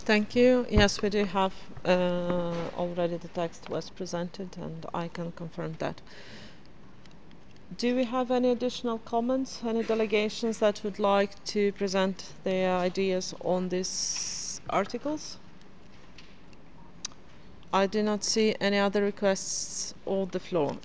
Thank you. Yes, we do have already the text was presented, and I can confirm that. Do we have any additional comments? Any delegations that would like to present their ideas on these articles? I do not see any other requests on the floor.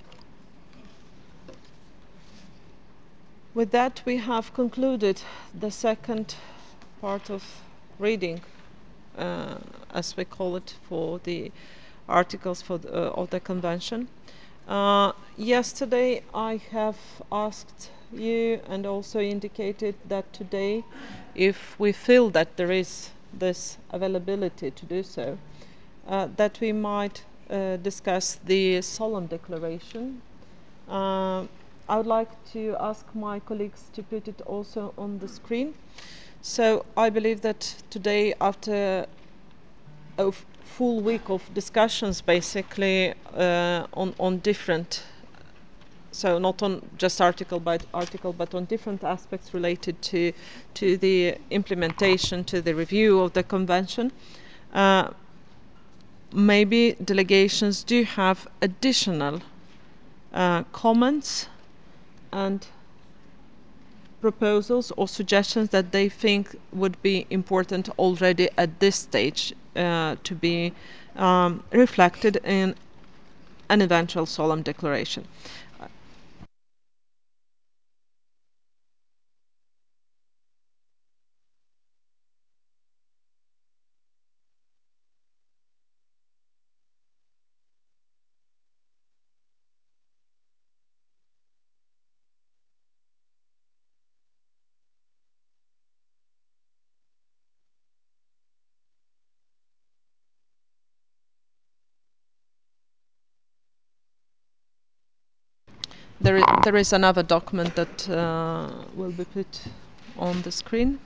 With that, we have concluded the second part of reading, as we call it, for the articles of the convention. Yesterday I have asked you and also indicated that today, if we feel that there is this availability to do so, that we might discuss the solemn declaration. I would like to ask my colleagues to put it also on the screen. So I believe that today, after a full week of discussions, basically on different, so not on just article by article, but on different aspects related to the implementation, to the review of the convention. Maybe delegations do have additional comments and proposals or suggestions that they think would be important already at this stage to be reflected in an eventual solemn declaration. There is another document that will be put on the screen.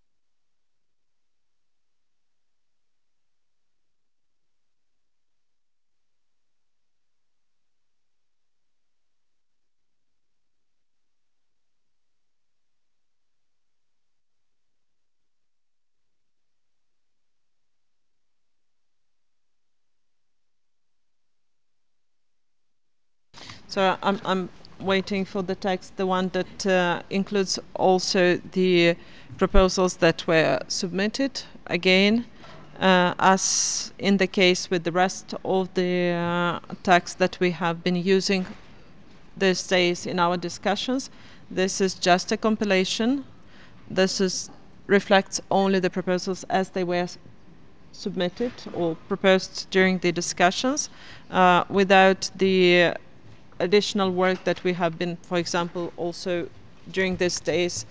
So I'm waiting for the text, the one that includes also the proposals that were submitted. Again, as in the case with the rest of the text that we have been using these days in our discussions, this is just a compilation. This reflects only the proposals as they were submitted or proposed during the discussions, without the additional work that we have been, for example, also during these days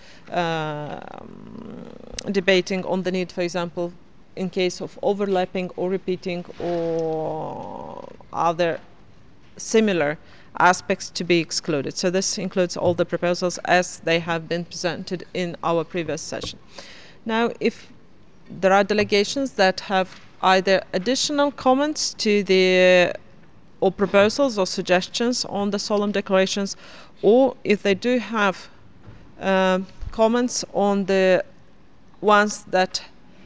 debating on the need, for example, in case of overlapping or repeating or other similar aspects to be excluded. So this includes all the proposals as they have been presented in our previous session. Now, if there are delegations that have either additional comments to the or proposals or suggestions on the solemn declarations, or if they do have comments on the ones that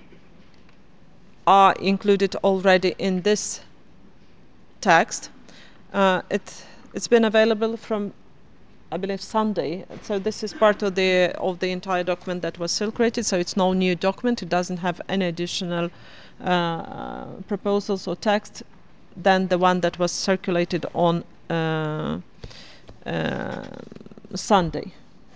are included already in this text, it's been available from, I believe, Sunday. So this is part of the entire document that was circulated. So it's no new document. It doesn't have any additional proposals or text than the one that was circulated on Sunday.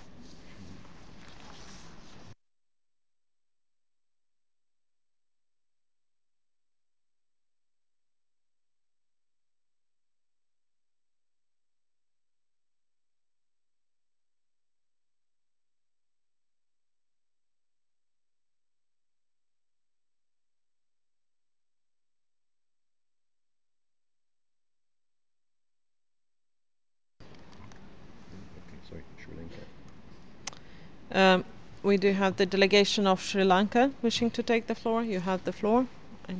Sorry, Sri Lanka. We do have the delegation of Sri Lanka wishing to take the floor. You have the floor.